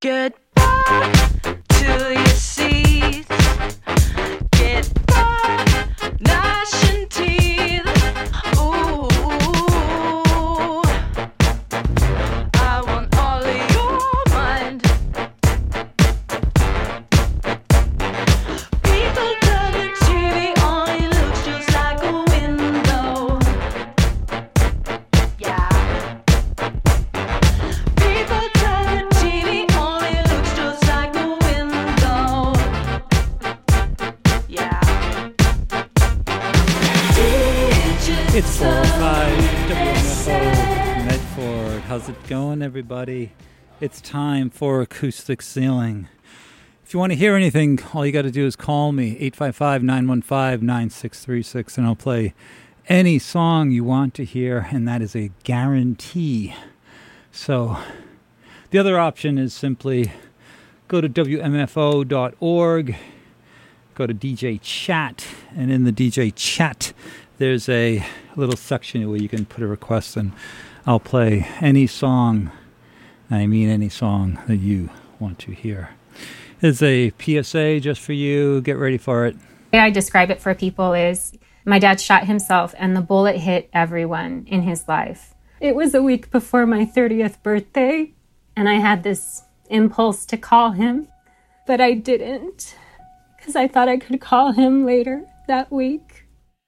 Get back to your seats. Get back, gnashing teeth. Ooh, I want all of your mind. People tell the TV on, it looks just like a window. Yeah. People tell the TV on, it looks just like a window. Yeah. It's 405 WMFO Medford. How's it going, everybody? It's time for Acoustic Ceiling. If you want to hear anything, all you got to do is call me, 855-915-9636, and I'll play any song you want to hear, and that is a guarantee. So the other option is simply go to WMFO.org, go to DJ Chat, and in the DJ Chat, there's a little section where you can put a request, and I'll play any song, I mean any song that you want to hear. It's a PSA just for you. Get ready for it. The way I describe it for people is my dad shot himself and the bullet hit everyone in his life. It was a week before my 30th birthday, and I had this impulse to call him, but I didn't because I thought I could call him later that week.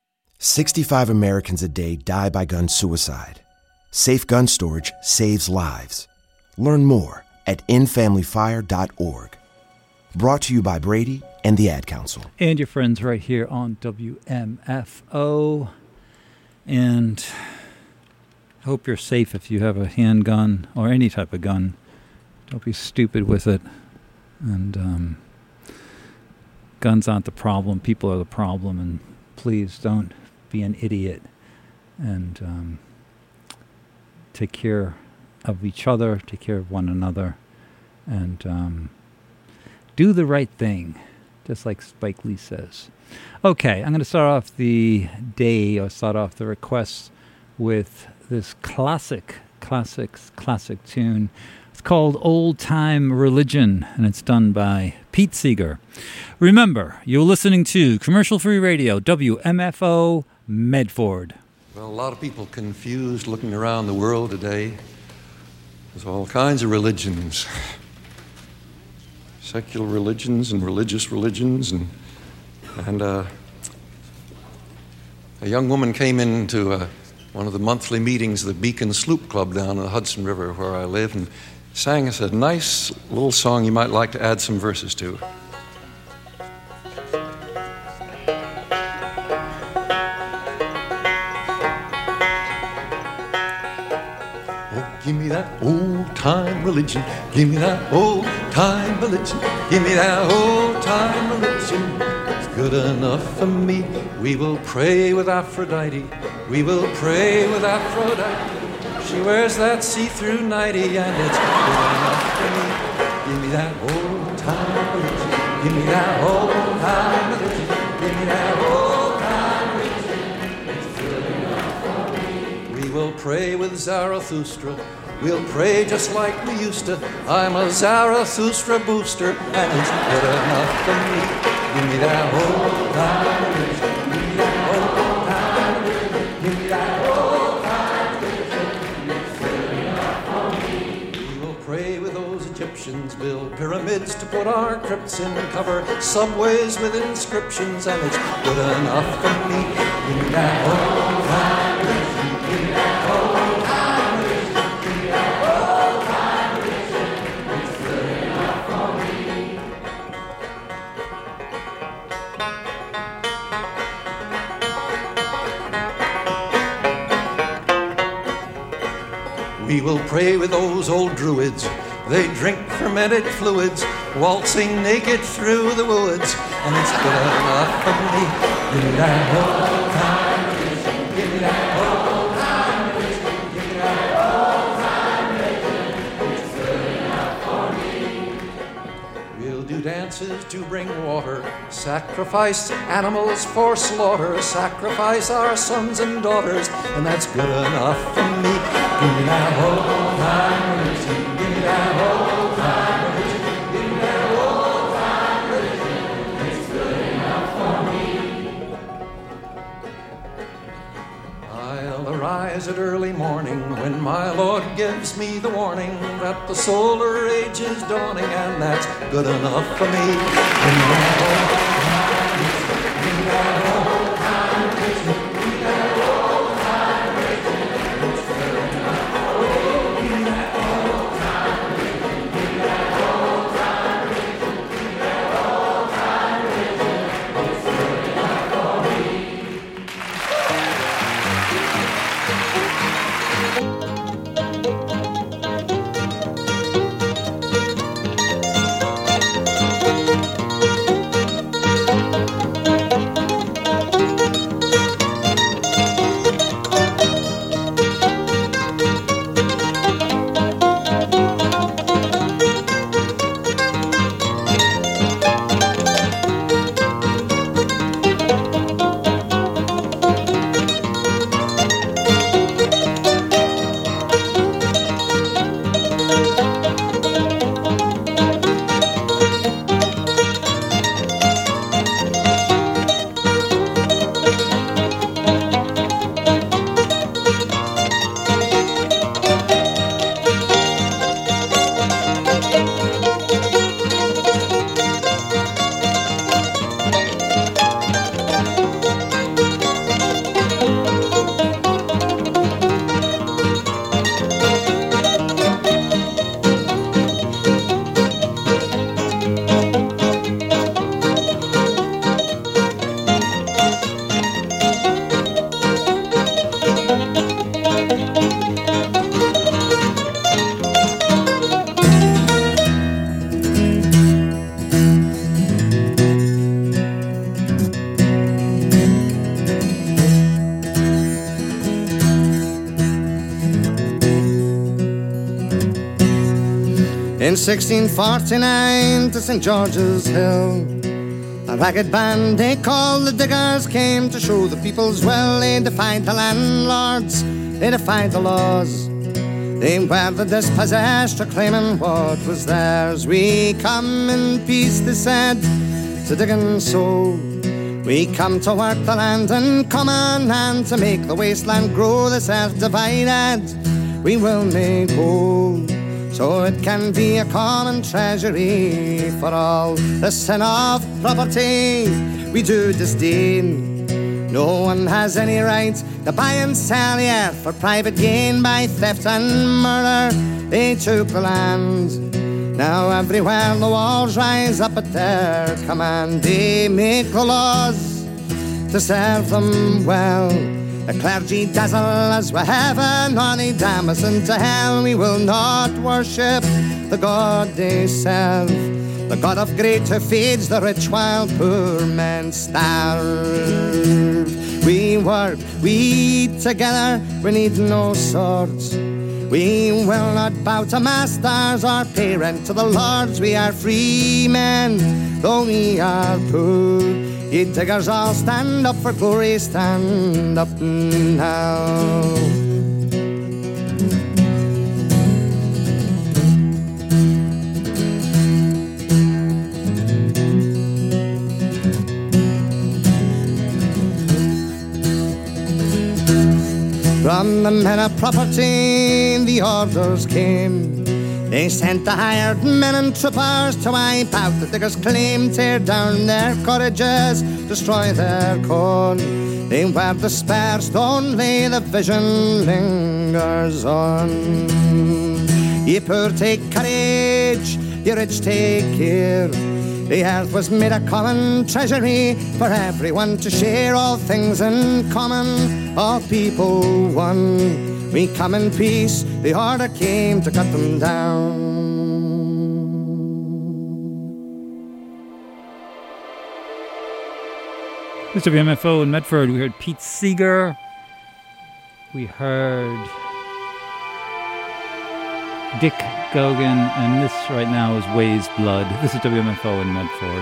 65 Americans a day die by gun suicide. Safe gun storage saves lives. Learn more at endfamilyfire.org. Brought to you by Brady and the Ad Council. And your friends right here on WMFO. And I hope you're safe if you have a handgun or any type of gun. Don't be stupid with it. And guns aren't the problem. People are the problem. And please don't be an idiot. And take care of each other. Take care of one another. And do the right thing, just like Spike Lee says. Okay, I'm going to start off the day, or start off the requests with this classic tune. It's called Old Time Religion, and it's done by Pete Seeger. Remember, you're listening to Commercial Free Radio, WMFO Medford. Well, a lot of people confused looking around the world today. There's all kinds of religions. Secular religions and religious religions, and a young woman came into one of the monthly meetings of the Beacon Sloop Club down in the Hudson River where I live, and sang us a nice little song you might like to add some verses to. Give me that old-time religion. Give me that old-time religion. Give me that old-time religion. It's good enough for me. We will pray with Aphrodite. We will pray with Aphrodite. She wears that see-through nightie, and it's good enough for me. Give me that old-time religion. Give me that old-time religion. Give me that old-time religion. It's good enough for me. We will pray with Zarathustra. We'll pray just like we used to. I'm a Zarathustra booster, and it's good enough for me. Give me that old time religion. Give me that old time religion. Give me that old time religion. It's good enough for me. We will pray with those Egyptians, build pyramids to put our crypts in, cover subways with inscriptions, and it's good enough for me. Give me that old time religion. Give me that old time religion. We will pray with those old druids. They drink fermented fluids, waltzing naked through the woods, and it's good enough for me. Give me that old time religion. Give me that old time religion. Give me that old time religion. It's good enough for me. We'll do dances to bring water, sacrifice animals for slaughter, sacrifice our sons and daughters, and that's good enough for me. Give me that old time religion. Give me that old time religion. rise at early morning when my Lord gives me the warning that the solar age is dawning, and that's good enough for me. In 1649 to St. George's Hill, a ragged band they called the Diggers came to show the people's will. They defied the landlords, they defied the laws. They were the dispossessed, reclaiming what was theirs. We come in peace, they said, to dig and sow. We come to work the land in common and to make the wasteland grow. The self-divided we will make whole, so it can be a common treasury for all. The sin of property we do disdain. No one has any right to buy and sell the earth for private gain. By theft and murder they took the land. Now everywhere the walls rise up at their command. They make the laws to serve them well. The clergy dazzle us with heaven, or they damn us into hell. We will not worship the God they serve, the God of great who feeds the rich while poor men starve. We work, we eat together, we need no swords. We will not bow to masters or pay rent to the lords. We are free men, though we are poor. Ye diggers all stand up for glory, stand up now. From the men of property the orders came. They sent the hired men and troopers to wipe out the diggers' claim, tear down their cottages, destroy their corn. They were dispersed, only the vision lingers on. Ye poor take courage, ye rich take care. The earth was made a common treasury for everyone to share. All things in common, all people one. We come in peace, the order came to cut them down. Mr. WMFO in Medford, we heard Pete Seeger. We heard Dick Gogan, and this right now is Ways Blood. This is WMFO in Medford.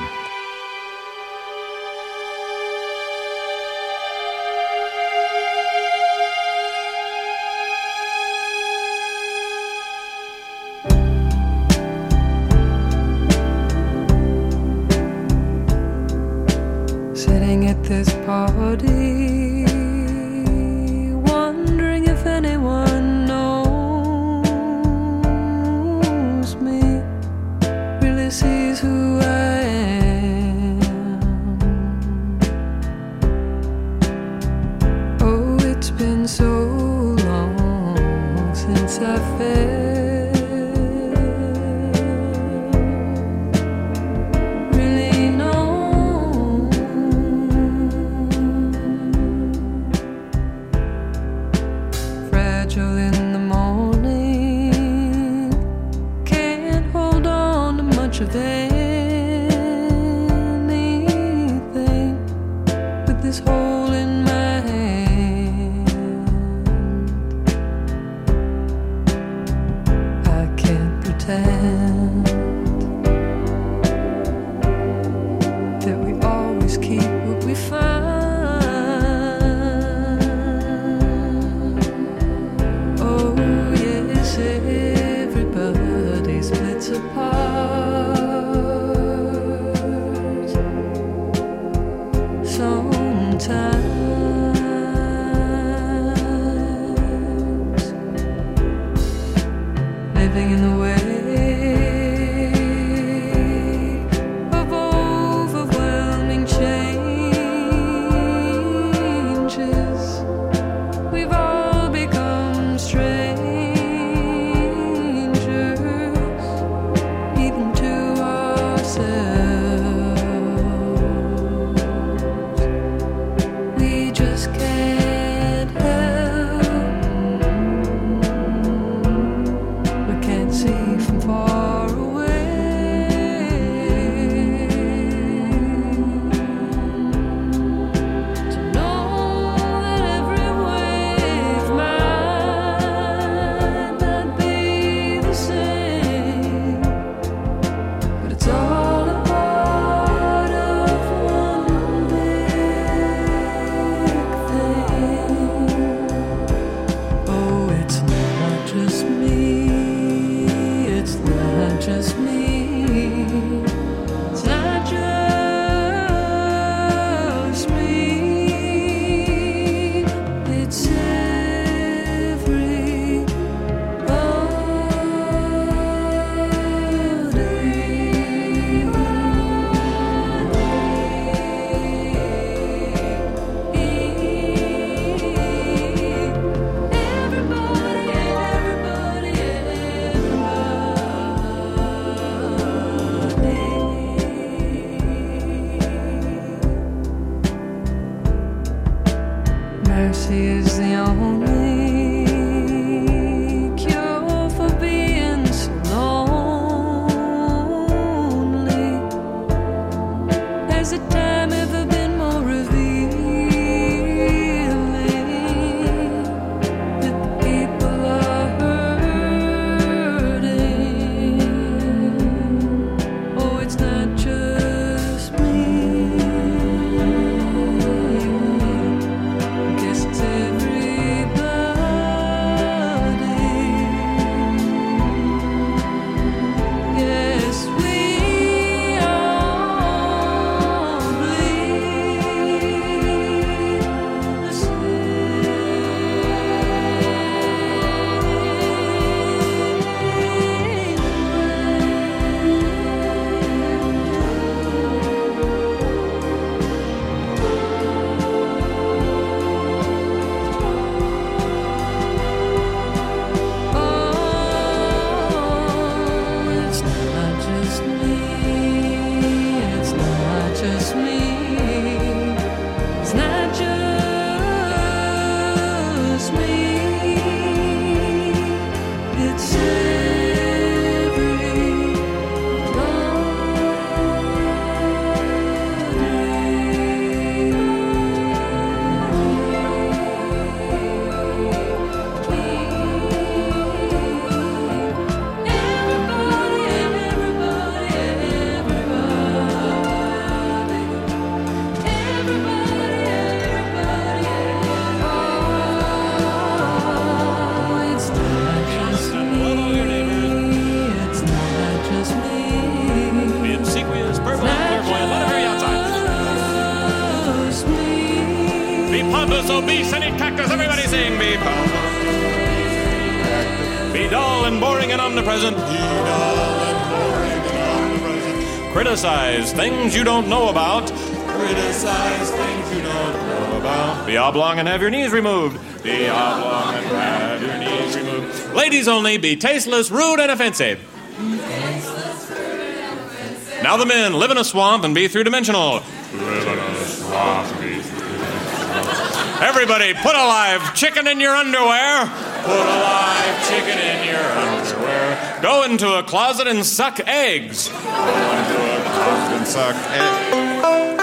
Sitting at this party, wondering schedule in the morning. Can't hold on to much of anything with this hole in my hand. I can't pretend that we always keep what we find. Oh yes, everybody splits apart sometimes, living in the way of overwhelming changes. We've all become strangers, even to ourselves. We just can't help. We can't see from far away. To know that every wave might not be the same, but it's all a part of one big thing. Oh, it's not just me. It's not just me. It's not just me. It's mercy is the only cure for being so lonely. Has the time ever been more revealing that the people are hurting? Oh, it's not just me. Guess it's everybody. Yes, we all bleed the Oh, it's not just me. It's not just me. It's not just me. It's Be obsequious, purple, clairvoyant, let it hurry outside. Be pompous, obese, and eat cactus. Everybody sing. Be pompous. Be dull and boring and omnipresent. Criticize things you don't know about. Criticize things you don't know about. Be oblong and have your knees removed. Be oblong and have your knees removed. Ladies only, be tasteless, rude, and offensive. Now the men, live in a swamp and be three-dimensional. Live in a swamp and be three-dimensional. Everybody, put a live chicken in your underwear. Put a live chicken in your underwear. Go into a closet and suck eggs. Go into a closet and suck eggs.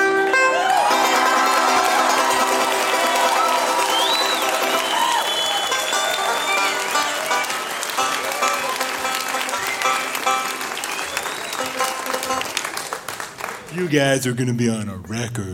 You guys are gonna be on a record.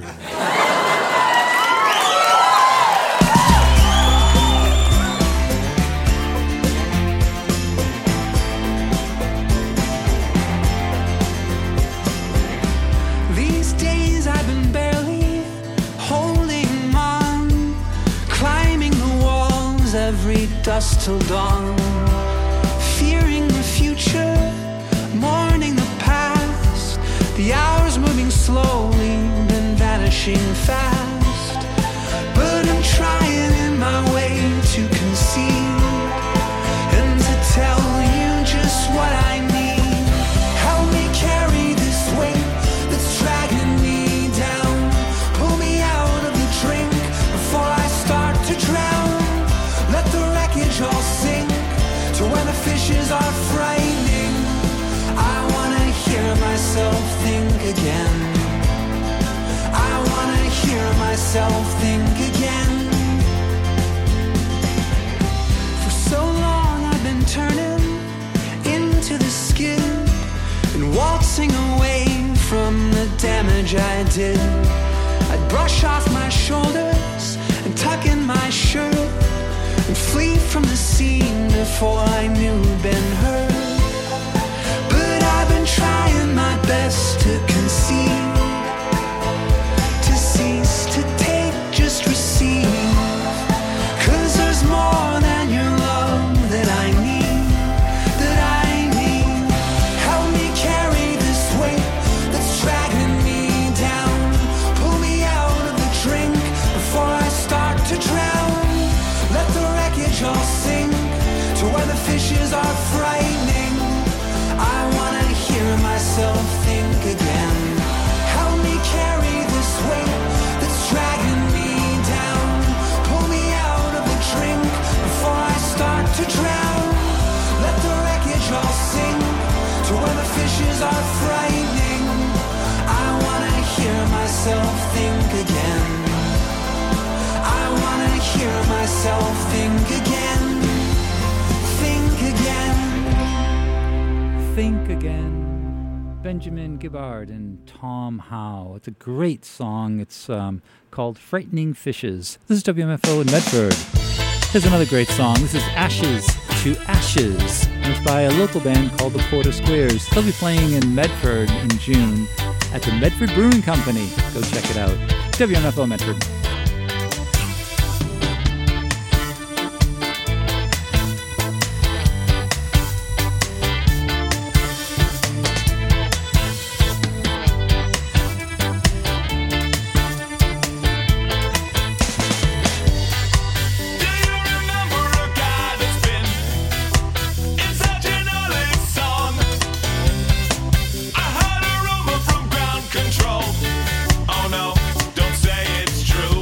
These days I've been barely holding on, climbing the walls every dusk till dawn, fearing the future, mourning the past, the hours moving slowly, then vanishing fast. But I'm trying in my way to conceal and to tell you just what I need. Help me carry this weight that's dragging me down. Pull me out of the drink before I start to drown. Let the wreckage all sink to when the fishes are frightening. I wanna hear myself think again. I wanna hear myself think again. For so long I've been turning into the skid and waltzing away from the damage I did. I'd brush off my shoulders and tuck in my shirt and flee from the scene before I knew been hurt. But I've been trying my best to concede, to cease, to take, just receive. 'Cause there's more than your love that I need, that I need. Help me carry this weight that's dragging me down. Pull me out of the drink before I start to drown. Let the wreckage all sink to where the fishes are frightening. I wanna hear myself think again. Help me carry this weight that's dragging me down. Pull me out of the drink before I start to drown. Let the wreckage all sink to where the fishes are frightening. I wanna hear myself think again. I wanna hear myself think again. Think again. Think Again. Benjamin Gibbard and Tom Howe. It's a great song. It's called Frightening Fishes. This is WMFO in Medford. Here's another great song. This is Ashes to Ashes. And it's by a local band called the Porter Squares. They'll be playing in Medford in June at the Medford Brewing Company. Go check it out. WMFO Medford. Control. Oh no, don't say it's true.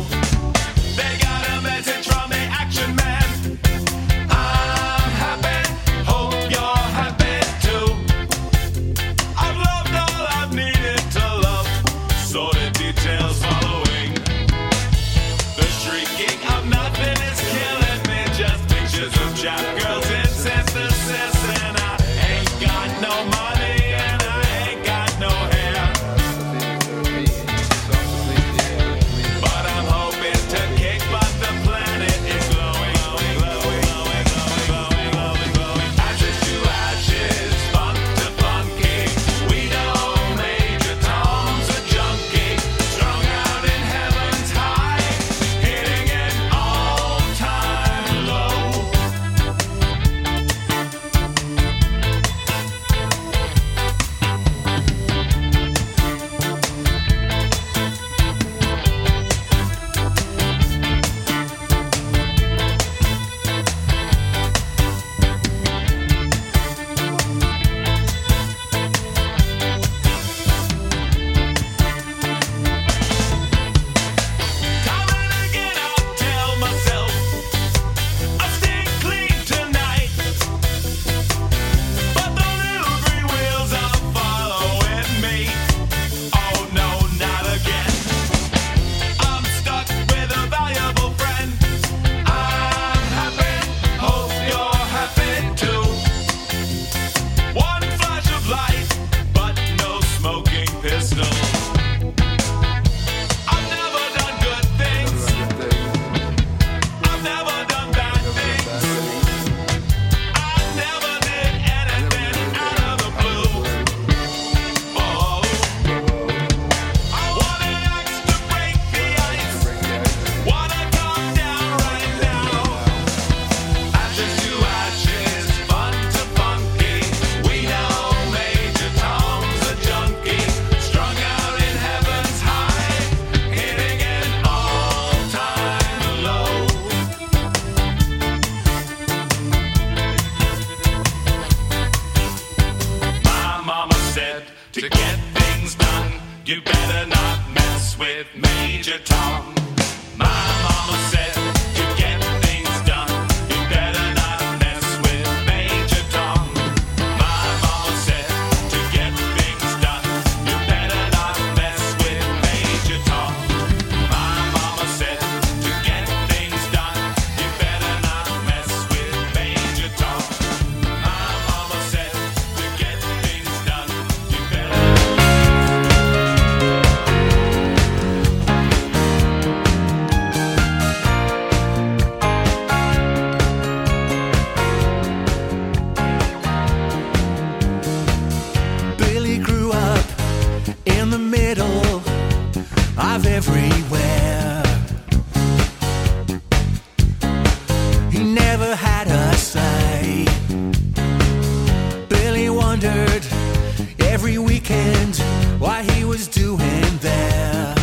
weekend, what he was doing there.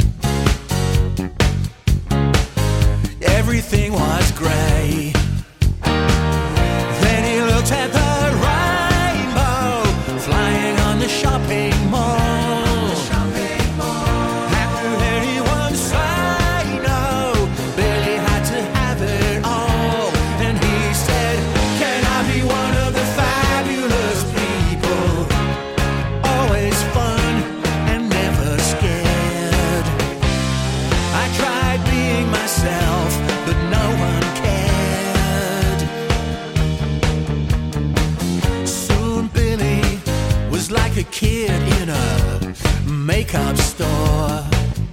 Everything was grey. Then he looked at the rainbow flying on the shopping mall. After anyone say no, Billy had to have it all. And he said, can I be one of the fabulous people? Always fun and never scared. I tried being myself, but no one cared. Soon Billy was like a kid in a makeup store.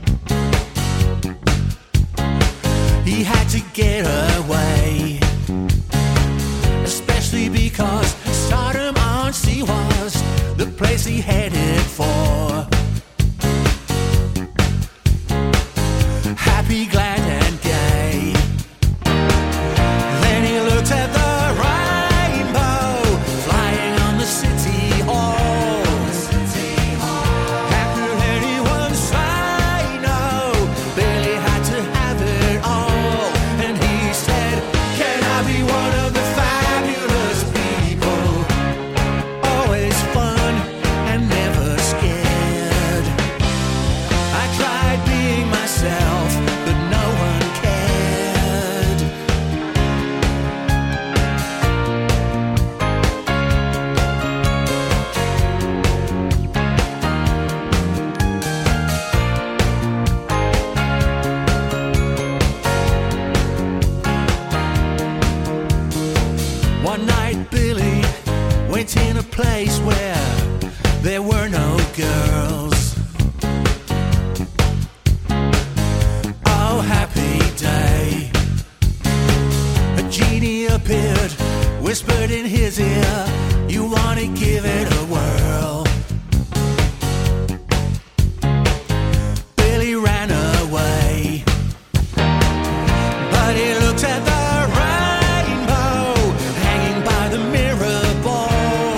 He had to get away, especially because Stardom on Sea was the place he headed for. Happy, glad, and gay. Then he looked at the rainbow flying on the city halls. After anyone say no, Billy had to have it all. And he said, can I be one of the fabulous people? Always fun and never scared. I tried being myself, but no one cared. One night Billy went in a place where there were no girls. Oh, happy day. A genie appeared, whispered in his ear, you want to give it a whirl. Billy ran away, but he looked at the rainbow hanging by the mirror ball.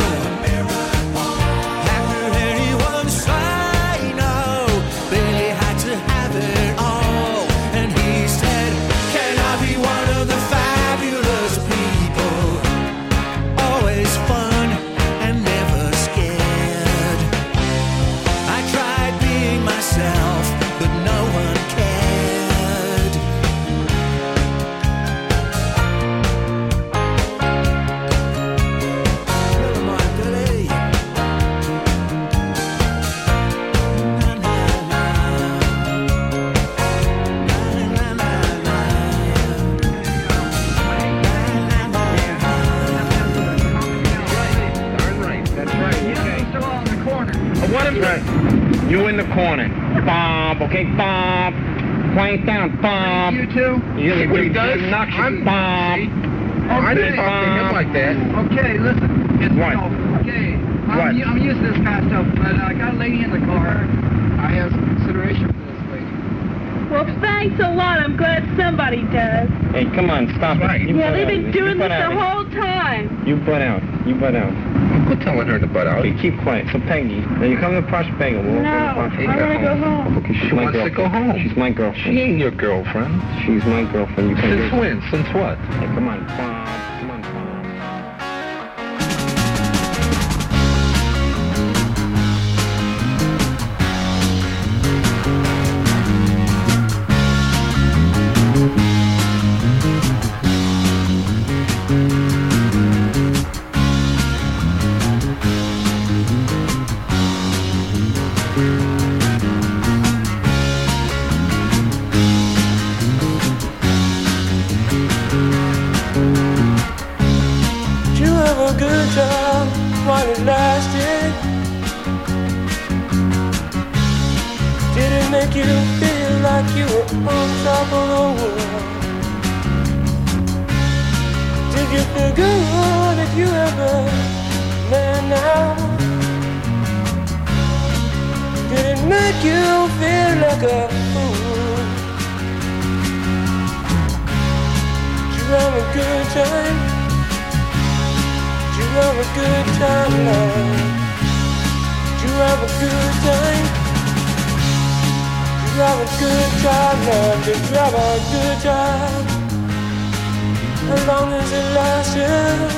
After anyone say no, Billy had to have it all. And he said, can I be one of the fabulous people? Always fun and never scared. I tried being myself, but no one cared. Never mind, Billy. Na, na, na. Na, na, na, na. That's right. Okay. Still on the corner. What am I? You in the corner. Bob. Okay, Bob. Quiet down, Bob. You too. You see what he does? I'm Bob. I didn't talk to him like that. Okay, listen. It's What? Okay. I'm used to this kind of stuff, but I got a lady in the car. I have some consideration for this lady. Well, thanks a lot. I'm glad somebody does. Hey, come on, stop it. You Yeah, butt they've out. been You doing butt this out. the whole time. You butt out. You butt out. Quit telling her to butt out. Okay, keep quiet. So, Peggy, now you come to Prospega. We'll No, I want to go home. Okay, she She's my wants to go girlfriend. home. She's my girlfriend. She ain't your girlfriend. She's my girlfriend. You can Since when? Since what? Hey, come on, Bob. Come on, Bob. make you feel like you were on top of the world? Did you feel good? Did you ever man now? Did it make you feel like a fool? Did you have a good time? Did you have a good time, love? Did you have a good time? Did you have a good time, love? Did you have a good time? As long as it lasted.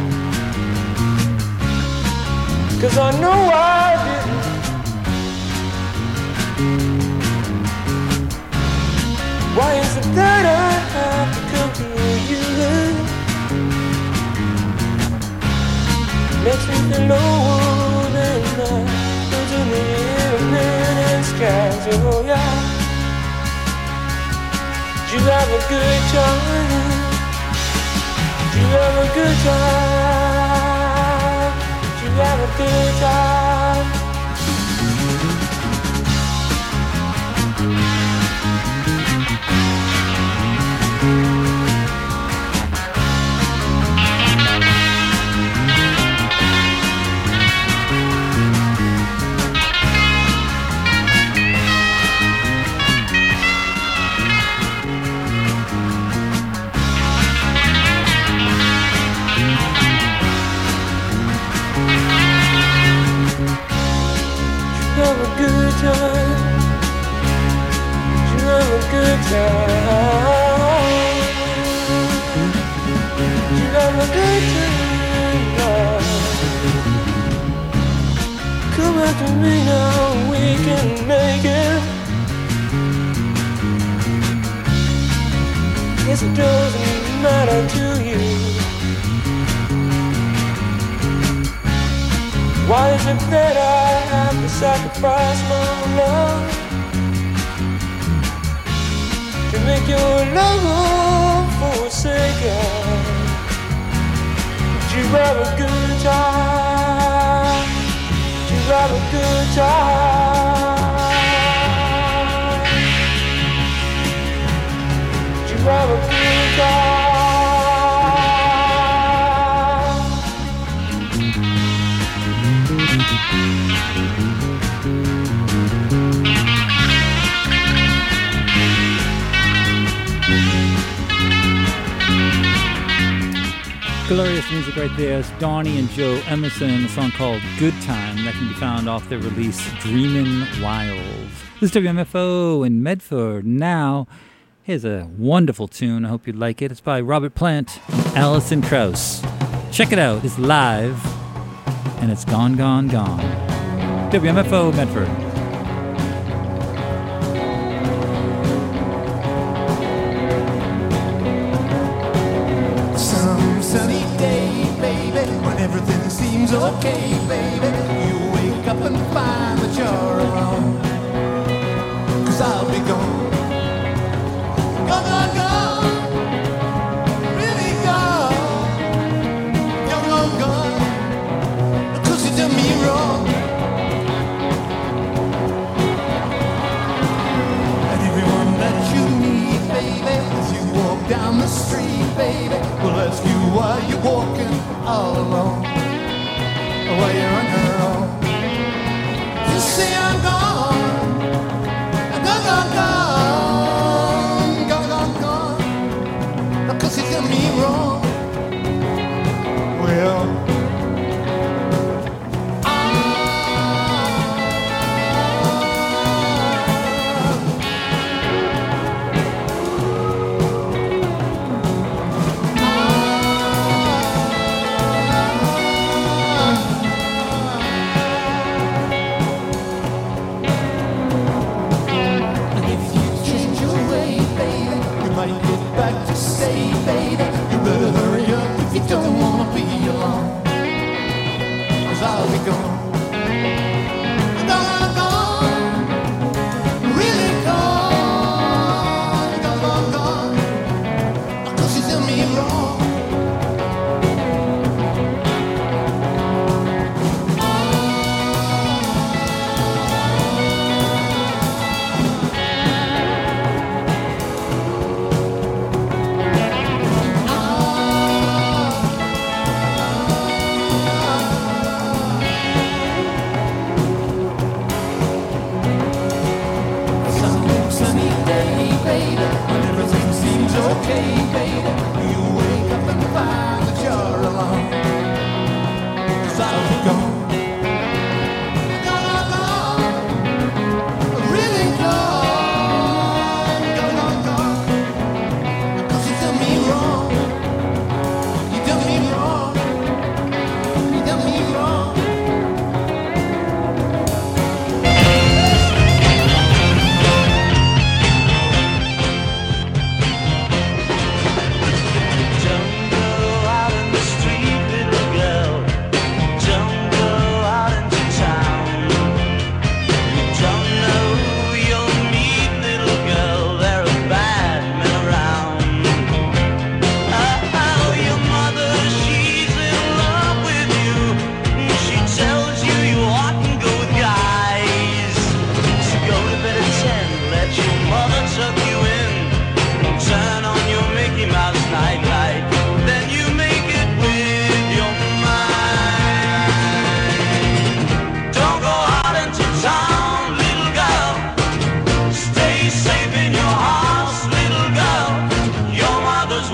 'Cause I know I didn't. Why is it that I have to come to you? Makes me feel lower than those in the evening skies. Oh yeah. Did you have a good time? Did you have a good time? Did you have a good time? Have a good time. You have a good time. You have a good time. Come back to me now, we can make it. Guess it doesn't matter to you. Why is it that I have to sacrifice my love to make your love forsaken? Did you have a good time? Did you have a good time? Did you have a good time? Glorious music right there. It's Donnie and Joe Emerson, a song called Good Time that can be found off their release Dreamin' Wild. This is WMFO in Medford. Now, here's a wonderful tune. I hope you like it. It's by Robert Plant and Alison Krauss. Check it out. It's live, and it's Gone, Gone, Gone. WMFO Medford. Sunny day, baby, when everything seems okay, baby. You wake up and find that you're alone. 'Cause I'll be gone. Gone, gone, gone. Really gone. Gone, gone, gone. 'Cause you done me wrong. And everyone that you meet, baby, as you walk down the street, baby, will ask you why you're walking all alone, or why you're on your own. You say I'm gone, gone, gone, gone, gone, gone, gone, because you did me wrong. Well, back to stay, baby. You better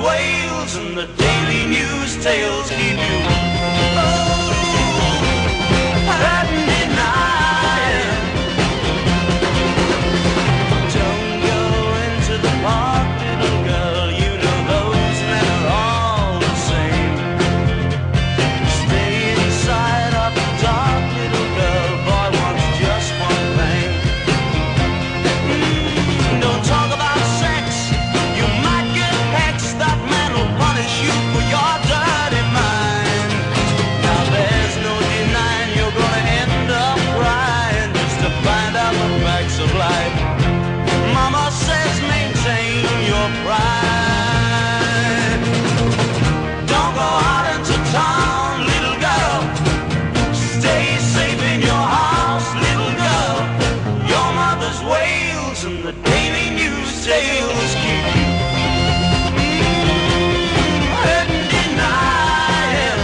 wails and the daily news tales keep you. Oh, hurting denying. Don't go into the park, little girl. You know those men are all the same. Stay inside of the dark, little girl. Boy wants just one thing. Don't talk about sex. You might get hexed. That man will punish you for your dirty mind. Now there's no denying you're gonna end up crying just to find out the facts of life. Mama says maintain your pride. Don't go out into town, little girl. Stay safe in your house, little girl. Your mother's wails and the daily news tales keep you hurting, denying.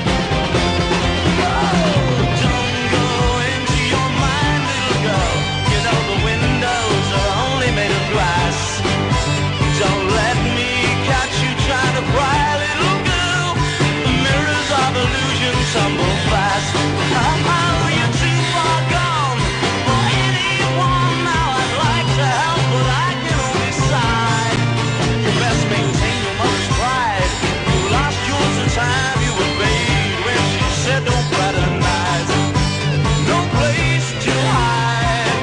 Oh, don't go into your mind, little girl. You know the windows are only made of glass. Don't let me catch you trying to pry, little girl. The mirrors of illusion tumble fast. Oh, you're too far gone for anyone now. I'd like to help, but I can only sigh. You best maintain your mother's pride. You lost yours the time you were bathed when she said don't fraternize. No place to hide.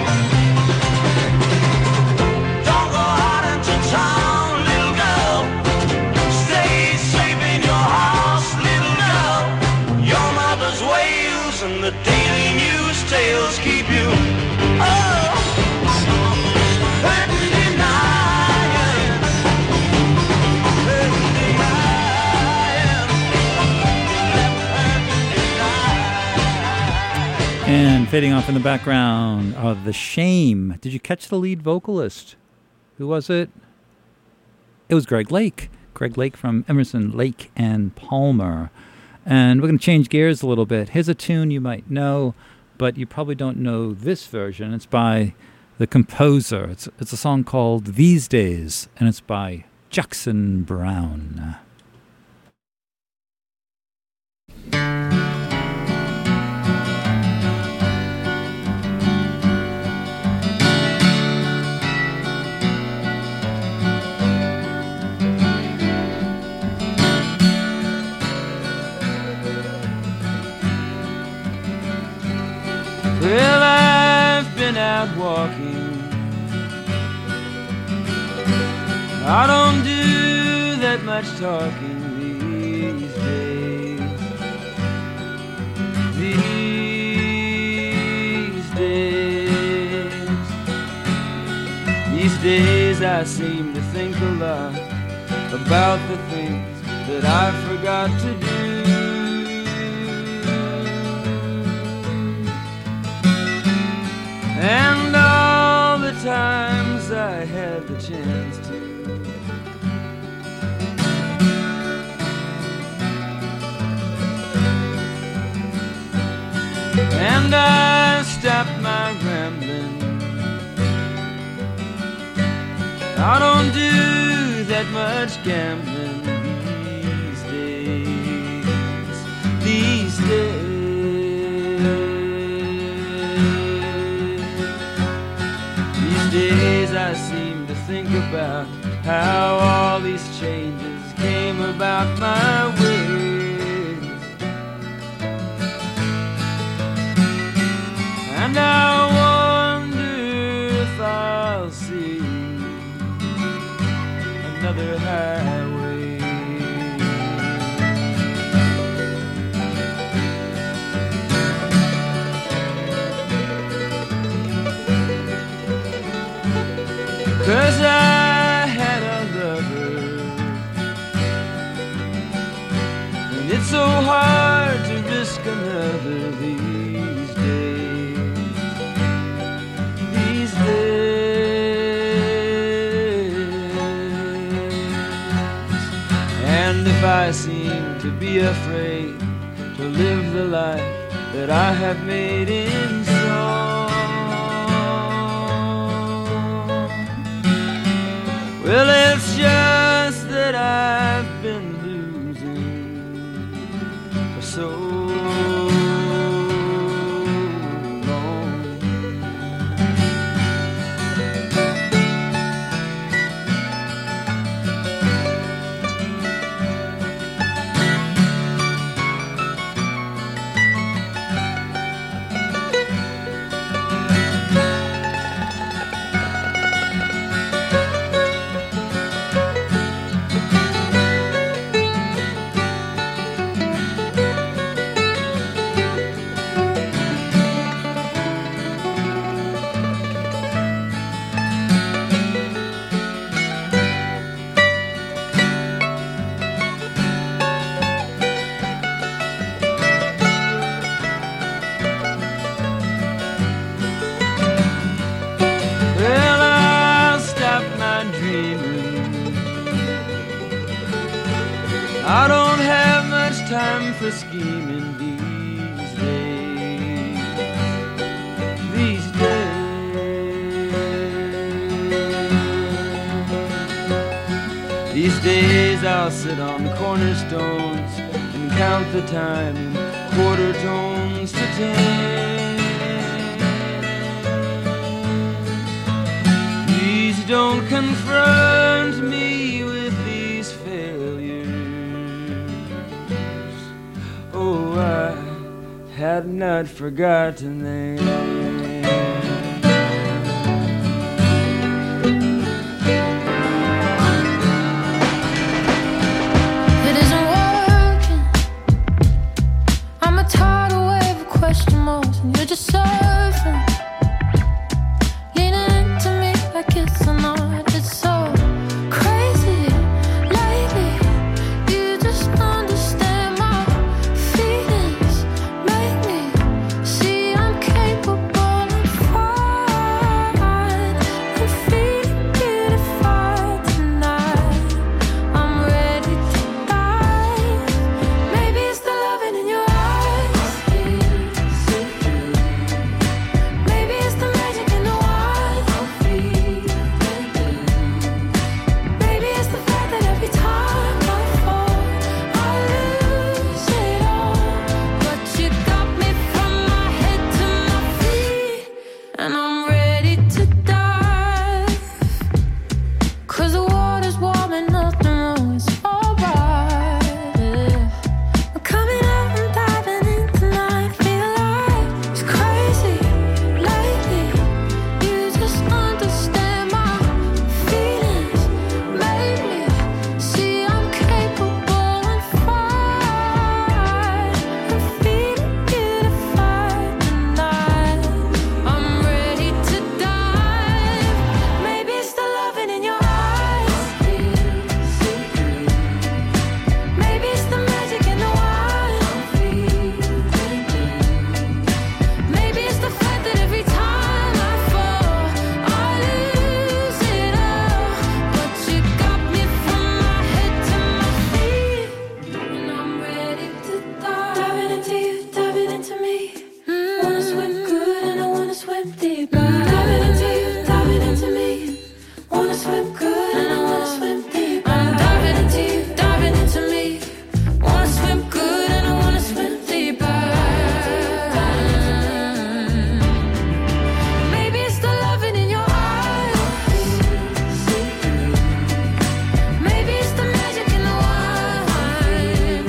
Don't go out into town, little girl. Stay safe in your house, little girl. Your mother's wails and the daily news tales keep you. Oh, hurting, denying. Hurting, denying. And fading off in the background of The Shame. Did you catch the lead vocalist? Who was it? It was Greg Lake. Greg Lake from Emerson, Lake and Palmer. And we're going to change gears a little bit. Here's a tune you might know, but you probably don't know this version. It's by the composer. It's a song called These Days, and it's by Jackson Browne. Well, I've been out walking. I don't do that much talking these days. These days I seem to think a lot about the things that I forgot to do. And all the times I had the chance to. And I stopped my rambling. I don't do that much gambling these days. These days I seem to think about how all these changes came about my way. And I wonder if I'll see another highway. 'Cause I had a lover, and it's so hard to risk another these days. These days. And if I seem to be afraid to live the life that I have made in song, well, it's just that I've been losing for so long. I don't have much time for scheming these days. These days. These days I'll sit on cornerstones and count the time in quarter tones to 10. Please don't confront me with these failures. Oh, I had not forgotten them. It isn't working. I'm a tidal wave of question marks, and you're just surfing, leaning into me like it's a knot. It's so crazy lately. You just understand my feelings, make me see I'm capable of fine and feeling beautified tonight. I'm ready to dive. Maybe it's the loving in your eyes. Maybe it's the magic in the wine. Maybe it's the fact that every time I fall, I lose it all. But you got me from my head to my feet, and I'm ready to dive. 'Cause the water's warm and nothing wrong, it's alright. I'm coming out and diving in tonight. Feel like it's crazy lately. You just understand my feelings, make me see I'm capable and fine and feeling beautified tonight. I'm ready to dive. Maybe it's the loving in your eyes. Maybe it's the magic in the wine. Maybe it's the fact that every time I fall, I lose it all. But you got me from my head to my feet, and I'm ready to dive. Diving into you, diving into me. Wanna swim good and I wanna swim deeper. Diving into you, diving into me. Wanna swim good and I wanna swim deeper. Diving into you, diving into me. Wanna swim good and I wanna swim deeper. Maybe it's the loving in your eyes. Maybe it's the magic in the wine.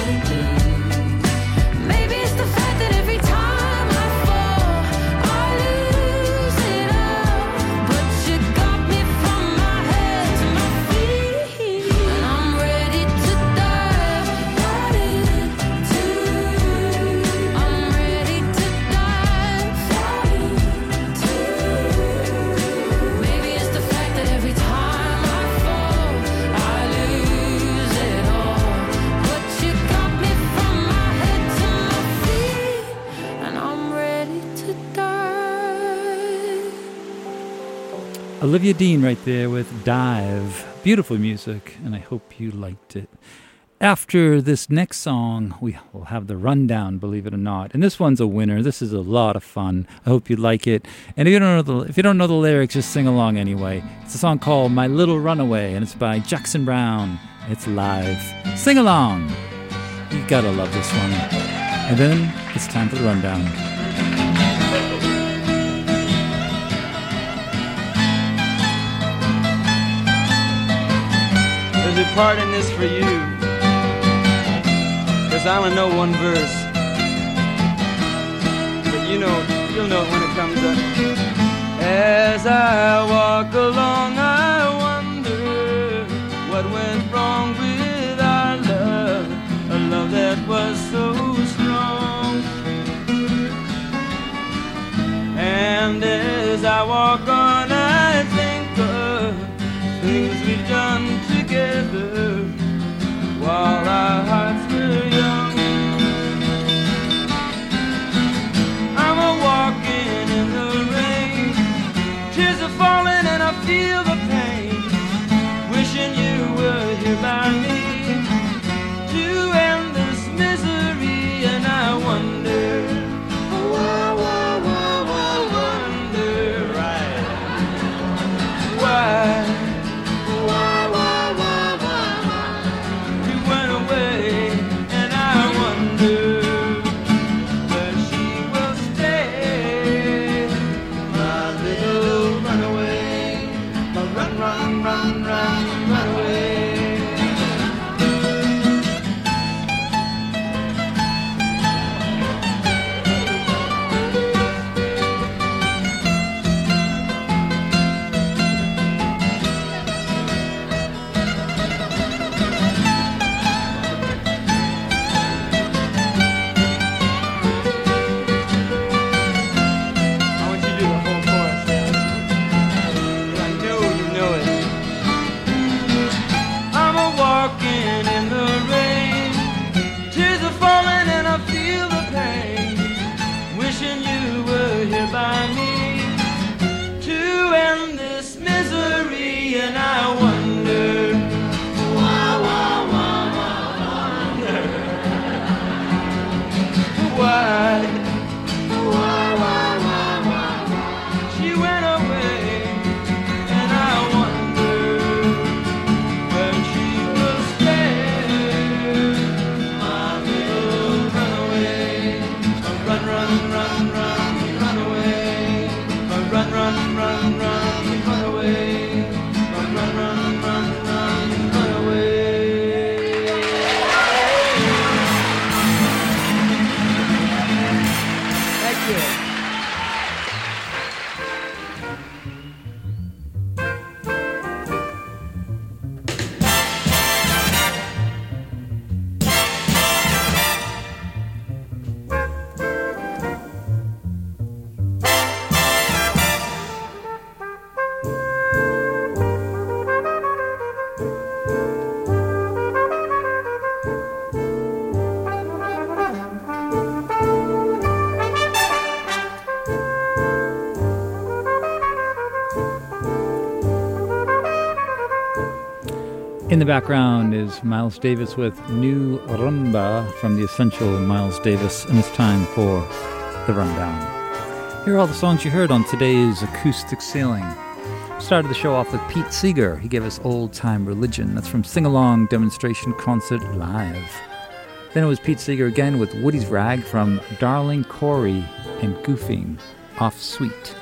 Maybe it's the fact that every time I fall, I lose it all. But you got me from my head to my feet, and I'm ready to dive right into. I'm ready to dive right into. Maybe it's the fact that every time I fall, I lose it all. But you got me from my head to my feet, and I'm ready to dive. Olivia Dean right there with Dive. Beautiful music, and I hope you liked it. After this next song, we will have the rundown, believe it or not. And this one's a winner. This is a lot of fun. I hope you like it. And if you don't know the lyrics, just sing along anyway. It's a song called My Little Runaway, and it's by Jackson Browne. It's live. Sing along. You gotta love this one. And then it's time for the rundown. There's a part in this for you, 'cause I only know one verse, but you'll know it when it comes up. As I walk along, I wonder what went wrong with our love, a love that was so strong. And as I walk on, I think of things we've done together while our hearts were young. I'm a-walking in the rain, tears are falling and I feel the pain, wishing you were here by me to end this misery. And I wonder, wonder, right, why In the background is Miles Davis with New Rumba from the essential Miles Davis, and it's time for the rundown. Here are all the songs you heard on today's Acoustic Sailing. Started the show off with Pete Seeger. He gave us Old Time Religion. That's from Sing Along Demonstration Concert Live. Then it was Pete Seeger again with Woody's Rag from Darling Corey and Goofing off Sweet.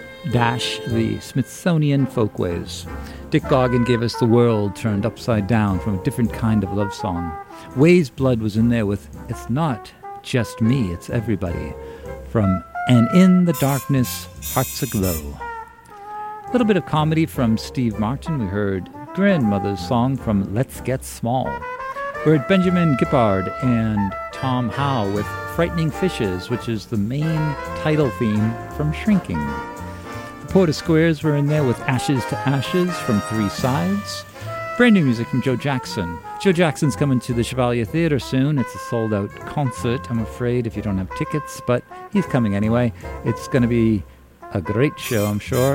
Dash, the Smithsonian Folkways. Dick Gaughan gave us The World Turned Upside Down from a different kind of love song. Way's Blood was in there with It's Not Just Me, It's Everybody from And in the Darkness, Hearts Aglow. A little bit of comedy from Steve Martin. We heard Grandmother's song from Let's Get Small. We heard Benjamin Gippard and Tom Howe with Frightening Fishes, which is the main title theme from Shrinking. Porter Squares were in there with Ashes to Ashes from Three Sides. Brand new music from Joe Jackson. Joe Jackson's coming to the Chevalier Theatre soon. It's a sold-out concert, I'm afraid, if you don't have tickets, but he's coming anyway. It's going to be a great show, I'm sure.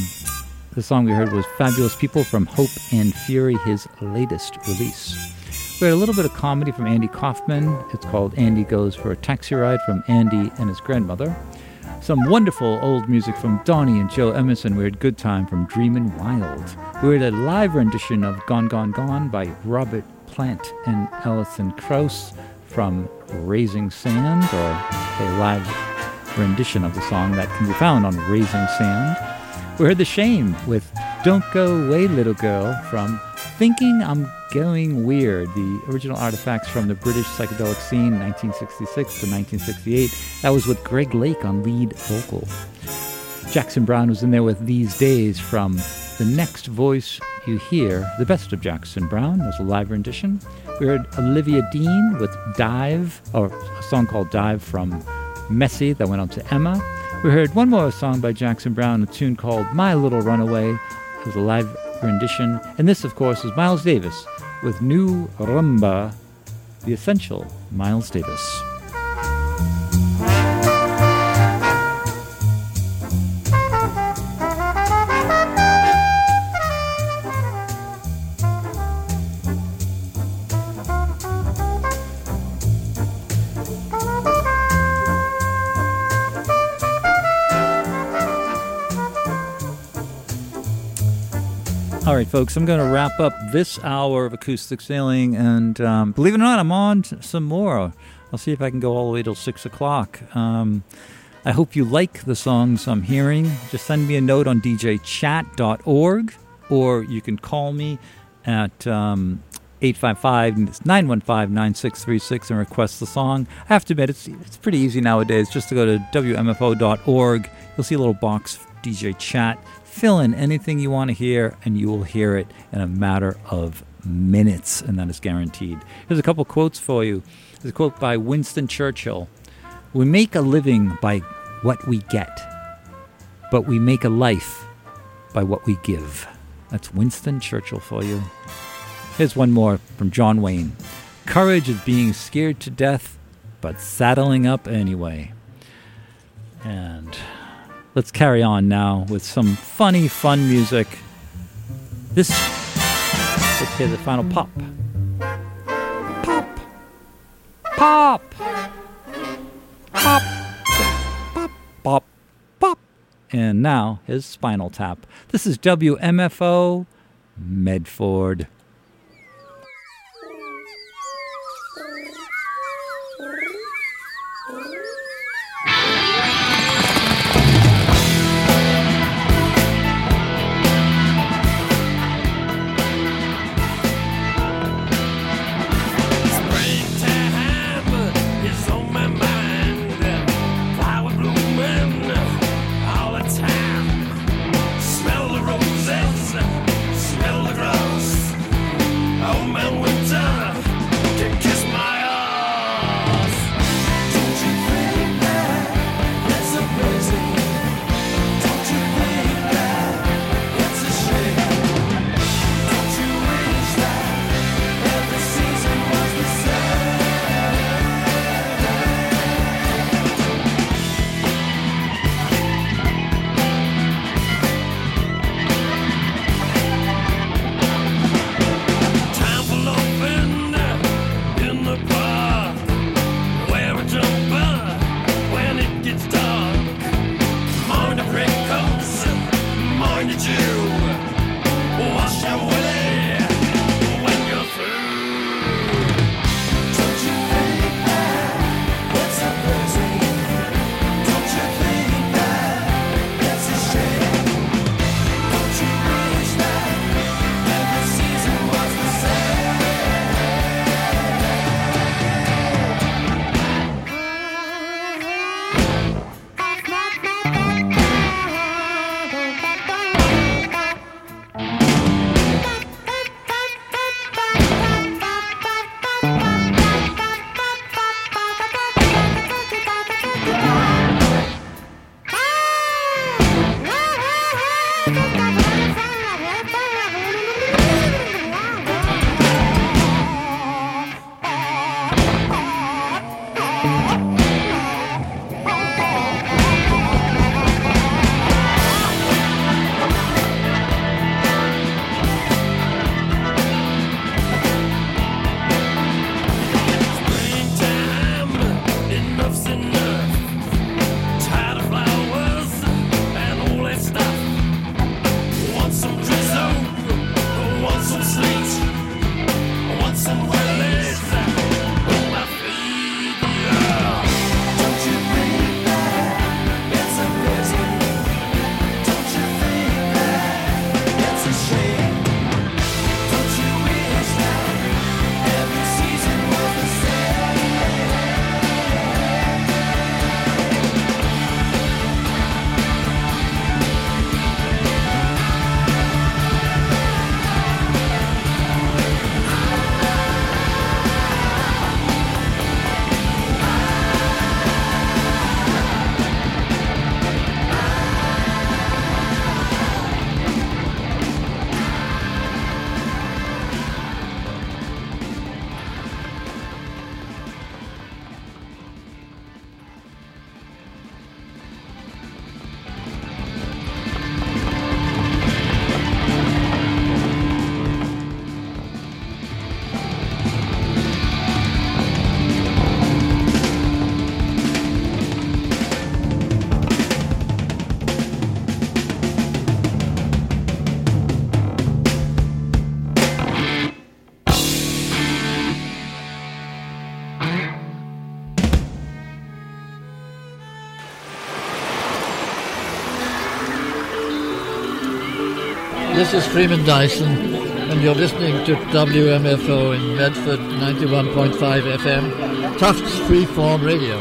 The song we heard was Fabulous People from Hope and Fury, his latest release. We had a little bit of comedy from Andy Kaufman. It's called Andy Goes for a Taxi Ride from Andy and his grandmother. Some wonderful old music from Donnie and Joe Emerson. We had Good Time from Dreamin' Wild. We had a live rendition of Gone, Gone, Gone by Robert Plant and Alison Krauss from Raising Sand, or a live rendition of the song that can be found on Raising Sand. We heard The Shame with Don't Go Away Little Girl from Thinking I'm Going Weird, the original artifacts from the British psychedelic scene 1966 to 1968. That was with Greg Lake on lead vocal. Jackson Browne was in there with These Days from The Next Voice You Hear. The best of Jackson Browne was a live rendition. We heard Olivia Dean with Dive, or a song called Dive from Messy that went on to Emma. We heard one more song by Jackson Browne, a tune called My Little Runaway. It was a live rendition. And this, of course, is Miles Davis with New Rumba, the essential Miles Davis. All right, folks, I'm going to wrap up this hour of Acoustic Sailing, and believe it or not, I'm on some more. I'll see if I can go all the way till 6 o'clock. I hope you like the songs I'm hearing. Just send me a note on djchat.org, or you can call me at 855-915-9636 and request the song. I have to admit, it's pretty easy nowadays. Just to go to wmfo.org, you'll see a little box, DJ Chat. Fill in anything you want to hear, and you will hear it in a matter of minutes, and that is guaranteed. Here's a couple quotes for you. There's a quote by Winston Churchill. We make a living by what we get, but we make a life by what we give. That's Winston Churchill for you. Here's one more from John Wayne. Courage is being scared to death, but saddling up anyway. And let's carry on now with some funny, fun music. Let's hear the final pop. Pop. Pop. Pop. Pop. Pop. Pop. And now his Spinal Tap. This is WMFO Medford. Smell the roses, smell the grass. This is Freeman Dyson, and you're listening to WMFO in Medford, 91.5 FM, Tufts Freeform Radio.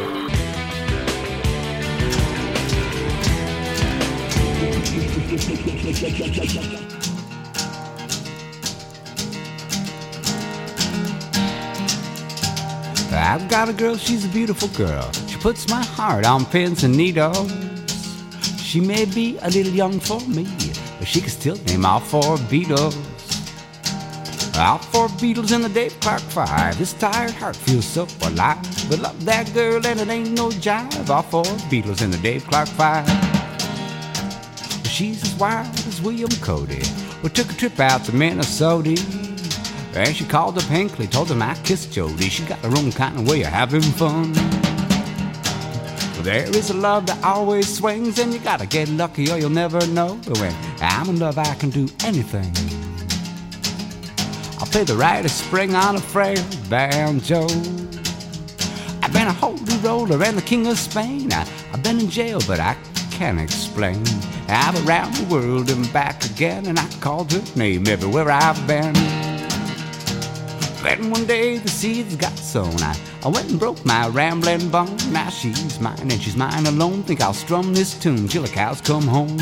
I've got a girl, she's a beautiful girl. She puts my heart on pins and needles. She may be a little young for me, but she can still name all four Beatles. All four Beatles in the Dave Clark 5. This tired heart feels so alive. But love that girl and it ain't no jive. All four Beatles in the Dave Clark 5. She's as wild as William Cody. We took a trip out to Minnesota, and she called up Hinckley, told him I kissed Jody. She got her own kind of way of having fun. Well, there is a love that always swings, and you gotta get lucky or you'll never know. But when I'm in love, I can do anything. I'll play the rite of spring on a frail banjo. I've been a holy roller and the king of Spain. I've been in jail, but I can't explain. I'm around the world and back again, and I called her name everywhere I've been. Then one day the seeds got sown. I went and broke my rambling bone. Now she's mine and she's mine alone. Think I'll strum this tune till the cows come home.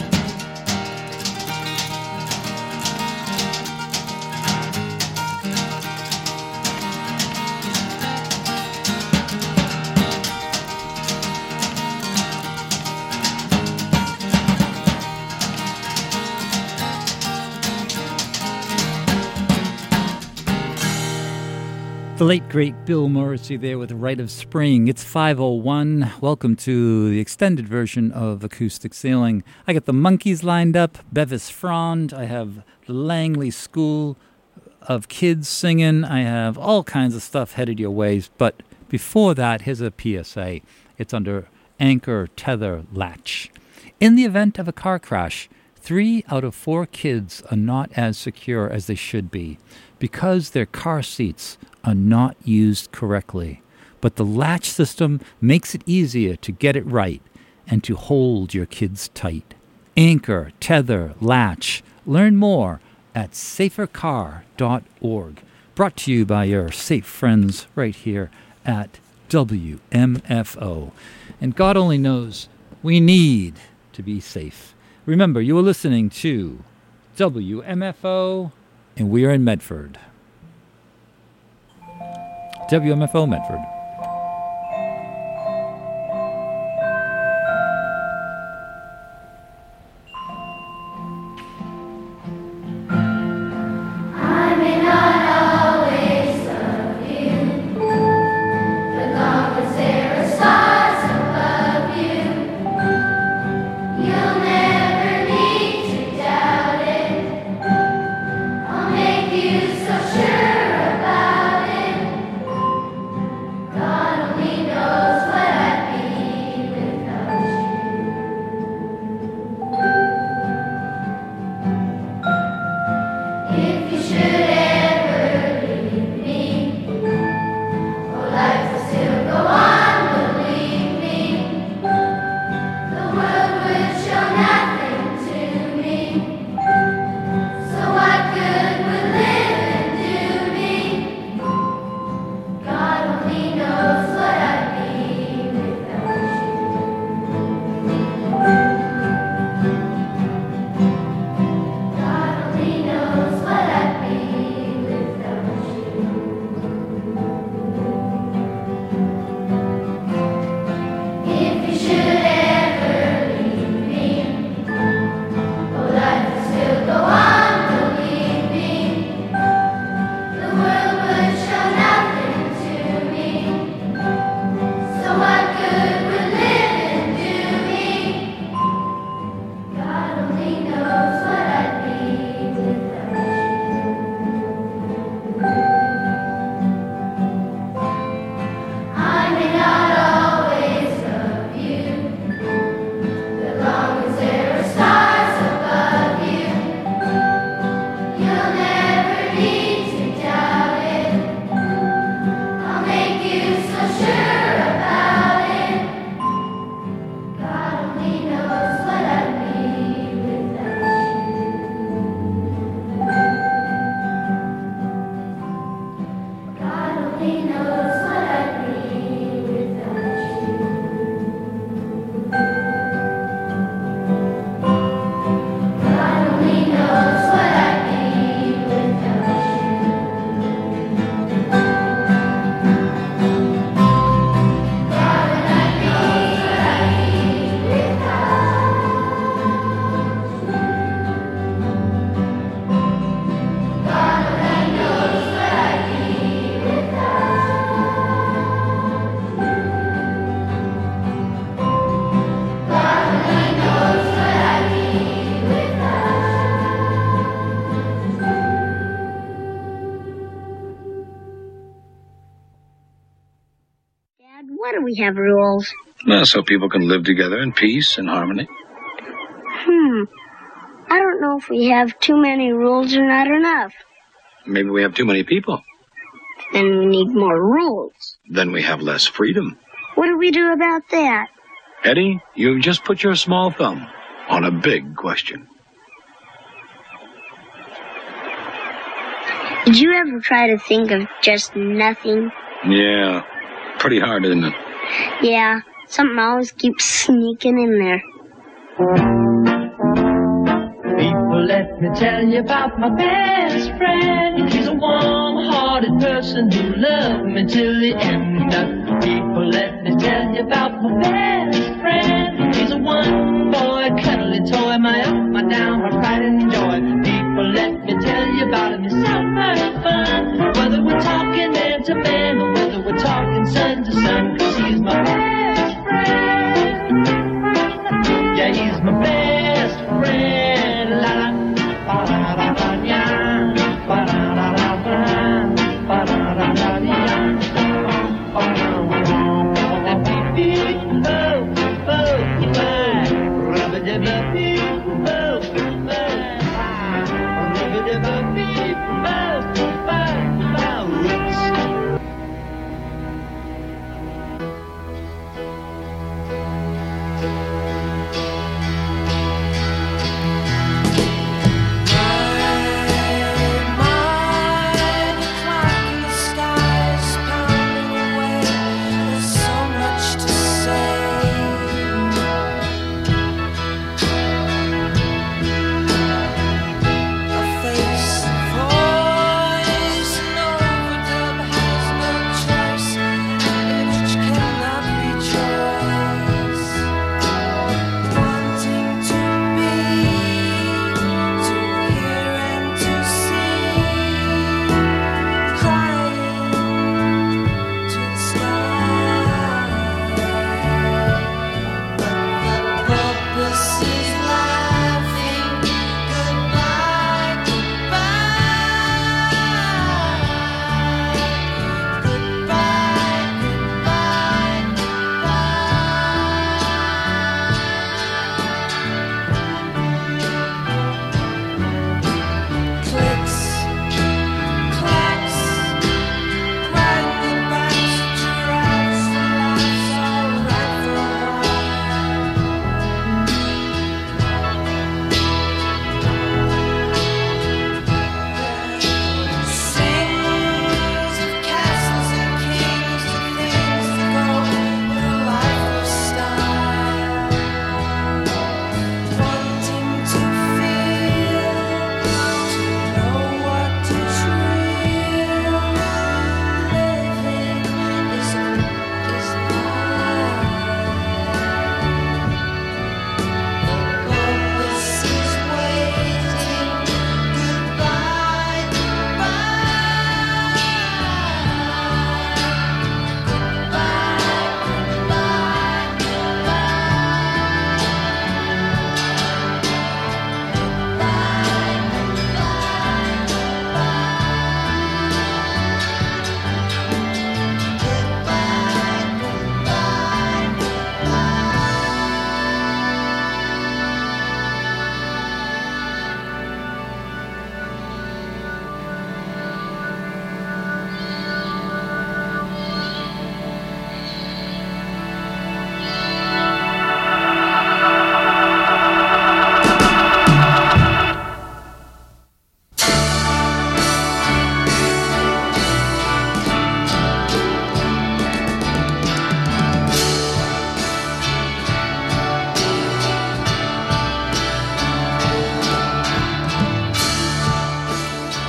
The late, great Bill Morrissey there with Rite of Spring. It's 5:01. Welcome to the extended version of Acoustic Sailing. I got the Monkees lined up, Bevis Frond. I have the Langley School of Kids singing. I have all kinds of stuff headed your ways. But before that, here's a PSA. It's under Anchor, Tether, Latch. In the event of a car crash, 3 out of 4 kids are not as secure as they should be because their car seats are not used correctly. But the latch system makes it easier to get it right and to hold your kids tight. Anchor, Tether, Latch. Learn more at safercar.org. Brought to you by your safe friends right here at WMFO. And God only knows we need to be safe. Remember, you are listening to WMFO, and we are in Medford. WMFO Medford. I may not always love you, but long as there are stars above you, you'll never need to doubt it. I'll make you so sure about it. Why do we have rules? Well, so people can live together in peace and harmony. I don't know if we have too many rules or not enough. Maybe we have too many people. Then we need more rules. Then we have less freedom. What do we do about that? Eddie, you've just put your small thumb on a big question. Did you ever try to think of just nothing? Yeah, pretty hard, isn't it? Yeah, something always keeps sneaking in there. People, let me tell you about my best friend. He's a warm-hearted person who loved me till the end. People, let me tell you about my best friend. He's a one-boy, cuddly toy, my up, my down, my pride and joy. People, let me tell you about him. He's so much fun. Whether we're talking man to man or whether we're talking son to son, 'cause he's my best friend. Yeah, he's my best friend. La la, ba da da da ya, ba da da da da, ba da da da ya. Oh, beep, oh, oh, bye. Rubber dubber beep, oh, bye. Rubber dubber beep, oh, bye, bye. Whoops.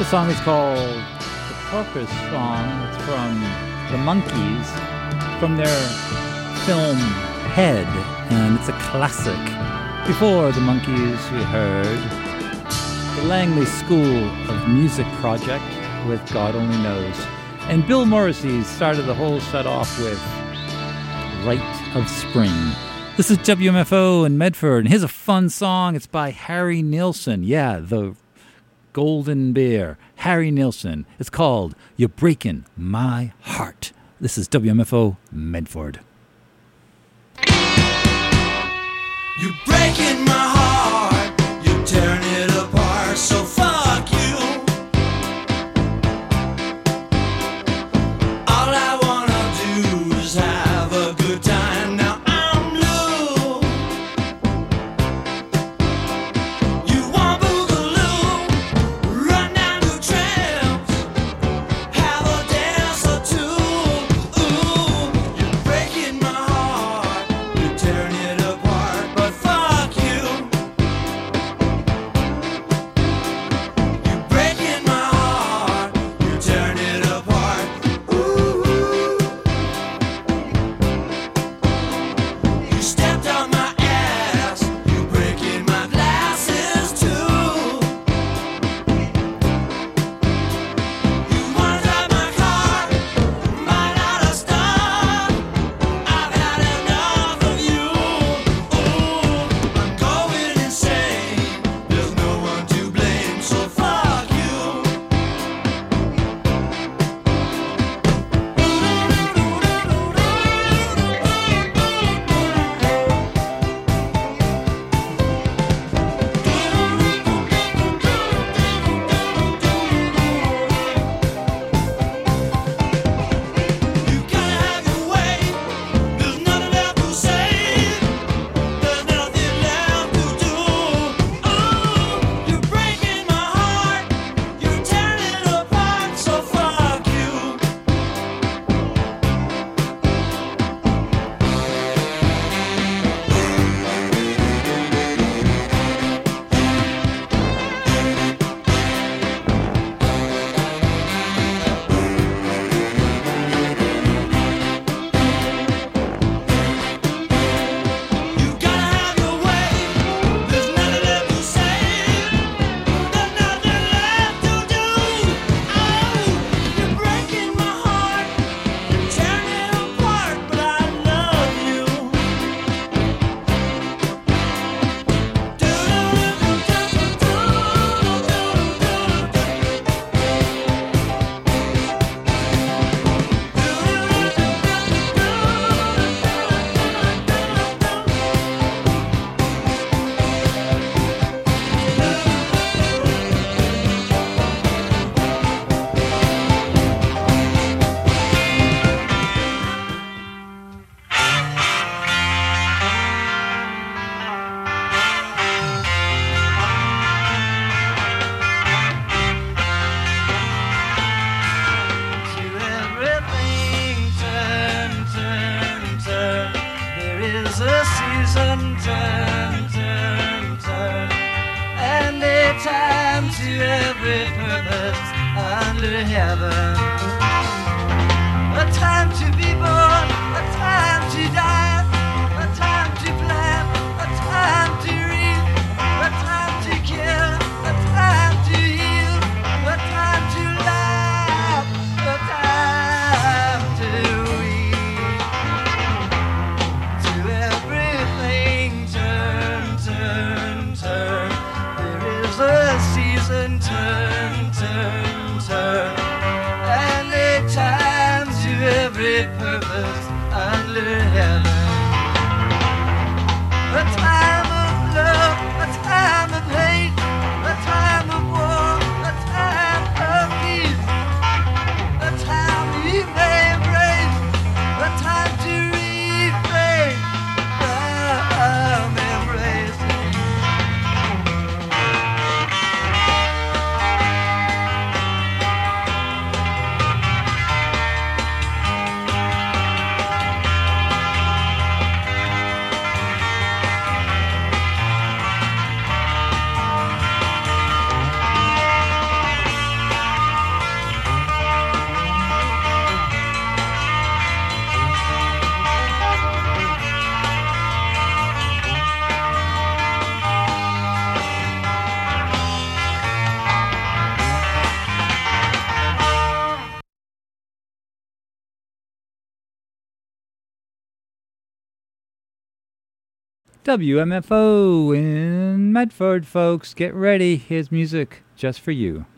song is called The Porpoise Song. It's from the Monkees, from their film Head, and it's a classic. Before the Monkees, we heard the Langley School of Music Project with God Only Knows. And Bill Morrissey started the whole set off with Rite of Spring. This is WMFO in Medford, and here's a fun song. It's by Harry Nilsson. Yeah, the Golden Bear. Harry Nilsson. It's called You're Breaking My Heart. This is WMFO Medford. You're breaking my heart, you're tearing it apart, so fuck you. All I wanna do is have a good time. Now I'm blue. You want boogaloo, run down to tramps, have a dance or two. Ooh, you're breaking my heart, you're tearing it apart, but fuck you. You're breaking my heart, you're tearing it apart. Ooh, you stepped on my ass, you're breaking my glasses too. You wanna drive my car, might not have stopped. I've had enough of you. Ooh, I'm going insane. There's no one to blame, so fuck you. You gotta have your way. There's nothing left to say. There's nothing left to do. Oh, you're breaking my heart. You're tearing it apart, so fuck you. You gotta have your way. There's nothing left to say. There's nothing left to do. Oh, you're breaking my heart. You're tearing it apart, but I love you. Everything turn, turn, turn. There is a season, turn, turn, turn. And a time to every purpose under heaven. A time to be born, a time to die, a time to plant, a time to reap, a time to kill, a time to heal, a time to laugh, a time to weep. To everything turn, turn, turn. There is a season, turn, turn, turn. And a time to every purpose under heaven. A time of love, a time of hate, a time of war, a time of peace, a time we may embrace, a time to refrain from embracing. WMFO in Medford, folks. Get ready. Here's music just for you.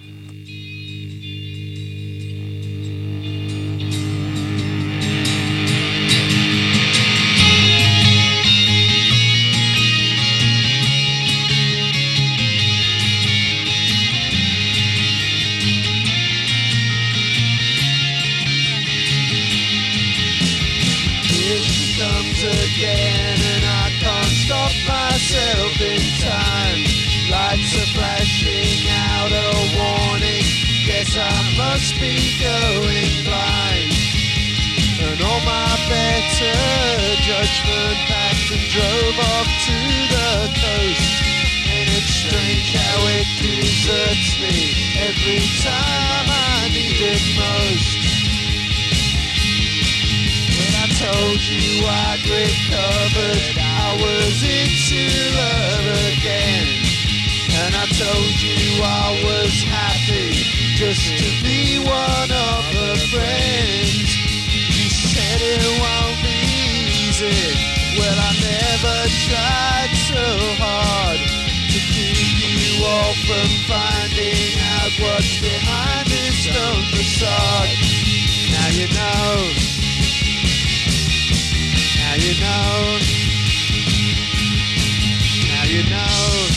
Here she comes again, and I can't stop myself in time. Lights are flashing out a warning. Guess I must be going blind. And all my better judgment packed and drove off to the coast. And it's strange how it deserts me every time I need it most. I told you I'd recovered, I was into love again. And I told you I was happy just to be one of her friends. You said it won't be easy, well I never tried so hard to keep you all from finding out what's behind this stone facade. Now you know. Now you know, now you know,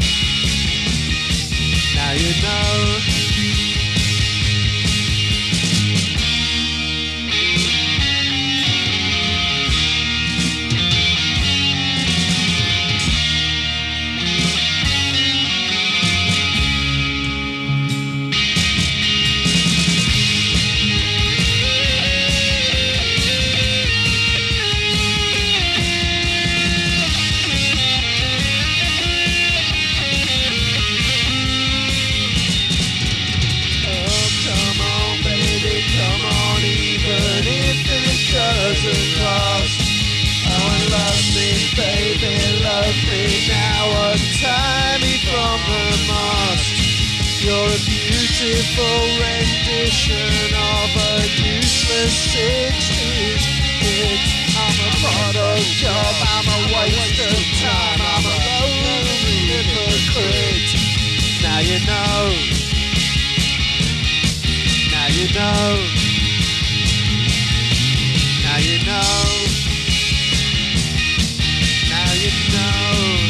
now you know. Doesn't cost. Oh, and love me, baby, love me now. Untie me from the mast. You're a beautiful rendition of a useless 60s kid. I'm a bottle job, I'm a waste of time, I'm a lonely hypocrite. Now you know. Now you know. Now you know. Now you know.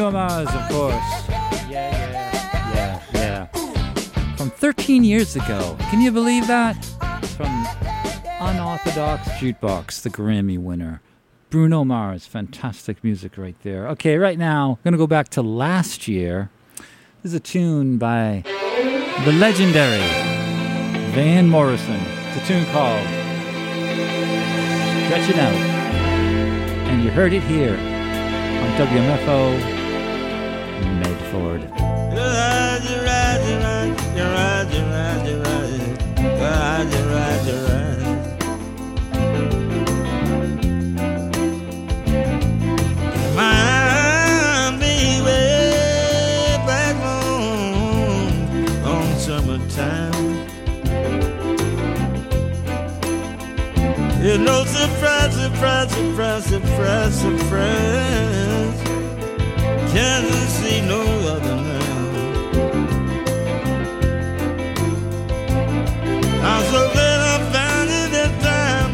Bruno Mars, of course. Yeah. From 13 years ago. Can you believe that? From Unorthodox Jukebox, the Grammy winner. Bruno Mars, fantastic music right there. Okay, right now, I'm going to go back to last year. This is a tune by the legendary Van Morrison. It's a tune called Stretch It Out. And you heard it here on WMFO Medford. My baby back home on summertime. You know, surprise, surprise, surprise, surprise, surprise. Can't see no other now. I'm so glad I found you this time.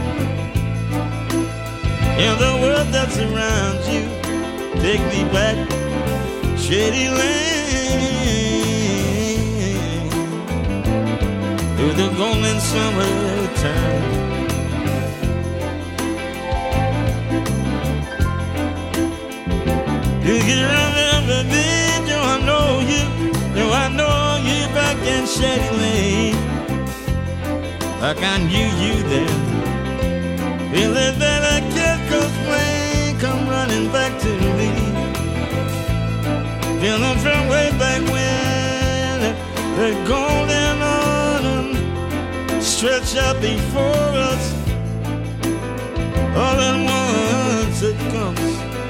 In the world that surrounds you, take me back, Shady Lane, through the golden summertime. You can remember me, do I know you? Do I know you back in Shady Lane? Like I knew you then. Feeling that I can't complain, come running back to me. Feeling from way back when the golden autumn stretched out before us. All at once it comes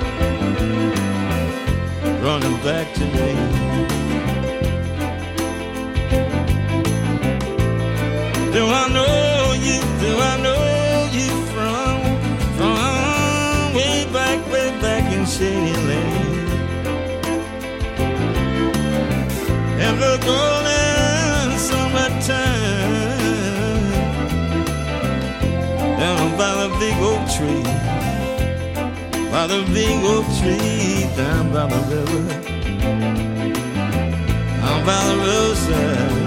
running back to me. Do I know you? Do I know you from way back in Shady Lane? In the golden summertime, down by the big oak tree. By the big oak tree, down by the river, down by the roadside.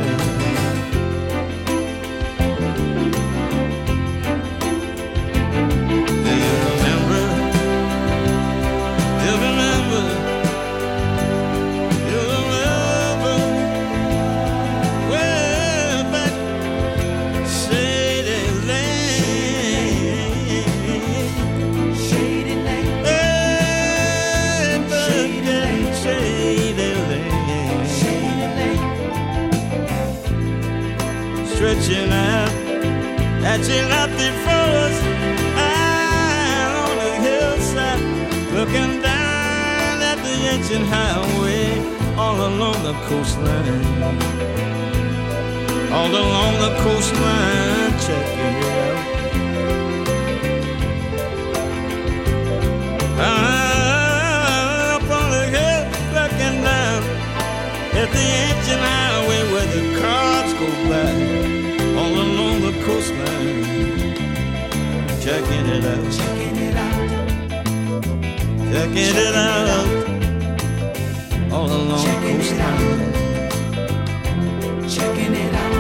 Do you remember? Do you remember? Do you remember? Way back, Shady Lane. Shady Lane. Stretching out, catching up before us, out on the hillside, looking down at the ancient highway, all along the coastline, all along the coastline, checking it out. Up on the hill, looking down at the ancient highway where the cars go by, all along the coastline, checking it out, checking it out, checking it out, all along the coastline, checking it out.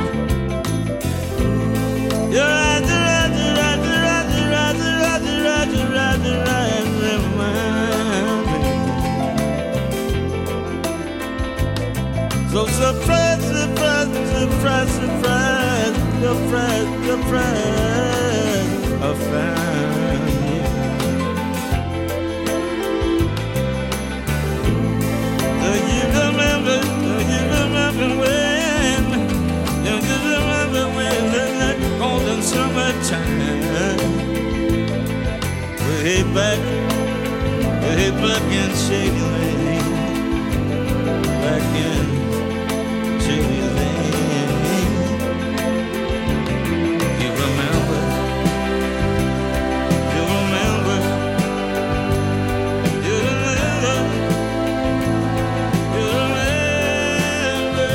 You're right, you're right, you're right, you're right, you're right, you're right, you're right, you're right, you're right. So surprise, surprise, surprise, surprise, surprise, surprise, I found you. Do you remember when? Do you remember when that golden summertime? Way back in Shady Lane, back in Shady Lane. You remember? You remember? You remember? You remember?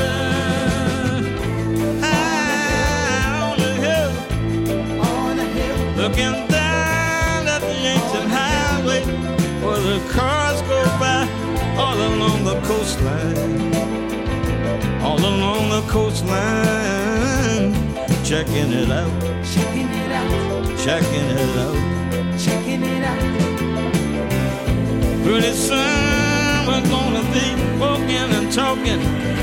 High on the hill, looking down at the ancient highway where the cars go by, the coastline, all along the coastline, checking it out, checking it out, checking it out, checking it out. Pretty soon we're gonna be walking and talking